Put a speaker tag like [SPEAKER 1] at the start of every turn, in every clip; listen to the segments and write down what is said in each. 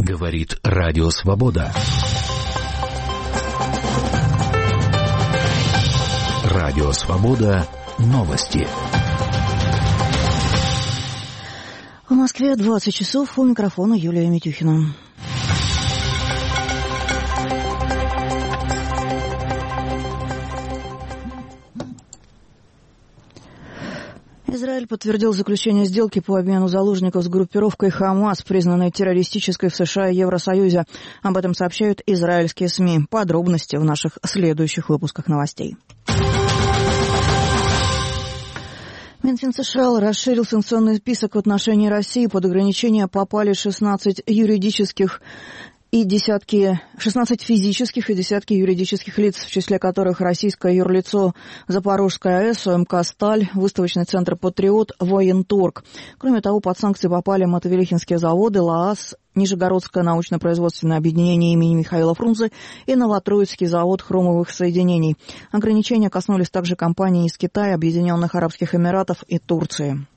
[SPEAKER 1] Говорит Радио Свобода. Радио Свобода. Новости.
[SPEAKER 2] В Москве 20 часов. У микрофона Юлия Митюхина. Израиль подтвердил заключение сделки по обмену заложников с группировкой «Хамас», признанной террористической в США и Евросоюзе. Об этом сообщают израильские СМИ. Подробности в наших следующих выпусках новостей. Минфин США расширил санкционный список в отношении России. Под ограничения попали 16 юридических и 16 физических и десятки юридических лиц, в числе которых российское юрлицо Запорожская АЭС, ОМК «Сталь», выставочный центр «Патриот», Военторг. Кроме того, под санкции попали Мотовилихинские заводы, ЛААС, Нижегородское научно-производственное объединение имени Михаила Фрунзе и Новотроицкий завод хромовых соединений. Ограничения коснулись также компаний из Китая, Объединенных Арабских Эмиратов и Турции.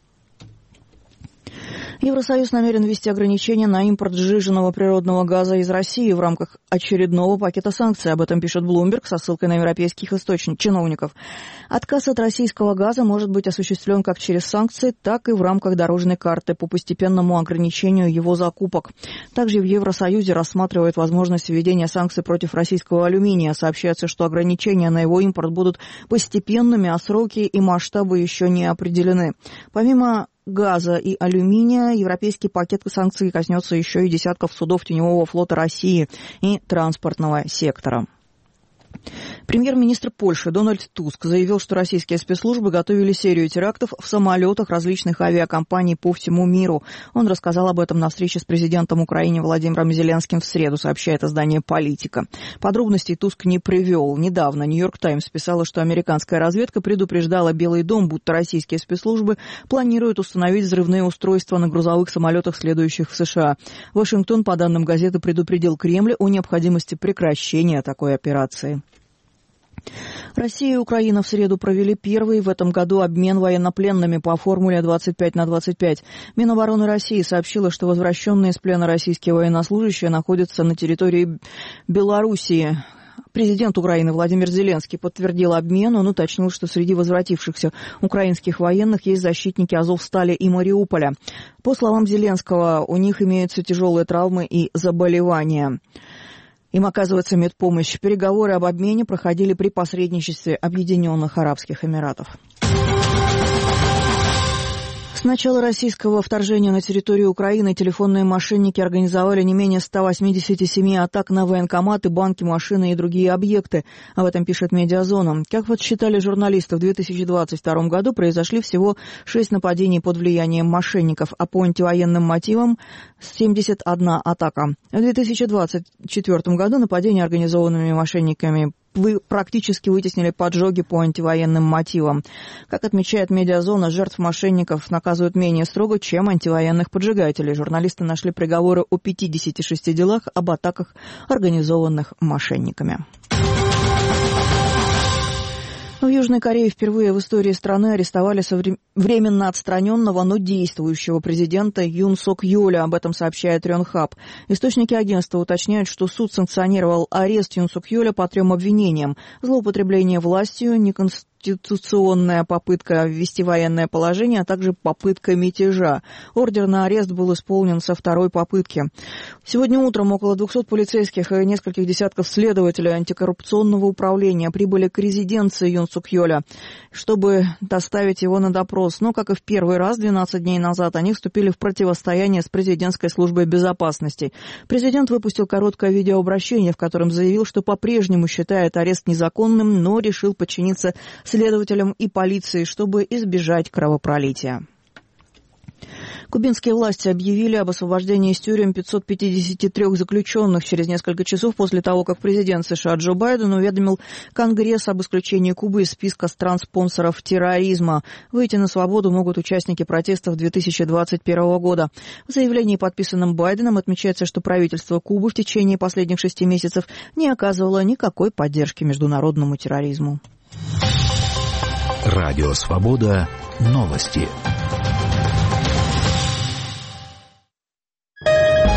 [SPEAKER 2] Евросоюз намерен ввести ограничения на импорт сжиженного природного газа из России в рамках очередного пакета санкций. Об этом пишет Bloomberg со ссылкой на европейских чиновников. Отказ от российского газа может быть осуществлен как через санкции, так и в рамках дорожной карты по постепенному ограничению его закупок. Также в Евросоюзе рассматривают возможность введения санкций против российского алюминия. Сообщается, что ограничения на его импорт будут постепенными, а сроки и масштабы еще не определены. Помимо газа и алюминия, европейский пакет санкций коснется еще и десятков судов теневого флота России и транспортного сектора. Премьер-министр Польши Дональд Туск заявил, что российские спецслужбы готовили серию терактов в самолетах различных авиакомпаний по всему миру. Он рассказал об этом на встрече с президентом Украины Владимиром Зеленским в среду, сообщает издание «Политика». Подробностей Туск не привел. Недавно «Нью-Йорк Таймс» писала, что американская разведка предупреждала Белый дом, будто российские спецслужбы планируют установить взрывные устройства на грузовых самолетах, следующих в США. Вашингтон, по данным газеты, предупредил Кремль о необходимости прекращения такой операции. Россия и Украина в среду провели первый в этом году обмен военнопленными по формуле 25/25. Минобороны России сообщила, что возвращенные из плена российские военнослужащие находятся на территории Белоруссии. Президент Украины Владимир Зеленский подтвердил обмен. Он уточнил, что среди возвратившихся украинских военных есть защитники Азовстали и Мариуполя. По словам Зеленского, у них имеются тяжелые травмы и заболевания. Им оказывается медпомощь. Переговоры об обмене проходили при посредничестве Объединенных Арабских Эмиратов. С начала российского вторжения на территорию Украины телефонные мошенники организовали не менее 187 атак на военкоматы, банки, машины и другие объекты. Об этом пишет «Медиазона». Как подсчитали журналисты, в 2022 году произошли всего 6 нападений под влиянием мошенников, а по антивоенным мотивам 71 атака. В 2024 году нападения, организованными мошенниками, практически вытеснили поджоги по антивоенным мотивам. Как отмечает «Медиазона», жертв мошенников наказывают менее строго, чем антивоенных поджигателей. Журналисты нашли приговоры о 56 делах об атаках, организованных мошенниками. В Южной Корее впервые в истории страны арестовали временно отстраненного, но действующего президента Юн Сок Йоля. Об этом сообщает Рёнхаб. Источники агентства уточняют, что суд санкционировал арест Юн Сок Йоля по 3 обвинениям: злоупотребление властью, неконституционная попытка ввести военное положение, а также попытка мятежа. Ордер на арест был исполнен со 2-й попытки. Сегодня утром около 200 полицейских и нескольких десятков следователей антикоррупционного управления прибыли к резиденции Юн Сок Йоля, чтобы доставить его на допрос. Но, как и в первый раз, 12 дней назад, они вступили в противостояние с президентской службой безопасности. Президент выпустил короткое видеообращение, в котором заявил, что по-прежнему считает арест незаконным, но решил подчиниться следователям и полиции, чтобы избежать кровопролития. Кубинские власти объявили об освобождении из тюрем 553 заключенных через несколько часов после того, как президент США Джо Байден уведомил Конгресс об исключении Кубы из списка стран-спонсоров терроризма. Выйти на свободу могут участники протестов 2021 года. В заявлении, подписанном Байденом, отмечается, что правительство Кубы в течение последних 6 месяцев не оказывало никакой поддержки международному терроризму.
[SPEAKER 1] Радио Свобода. Новости.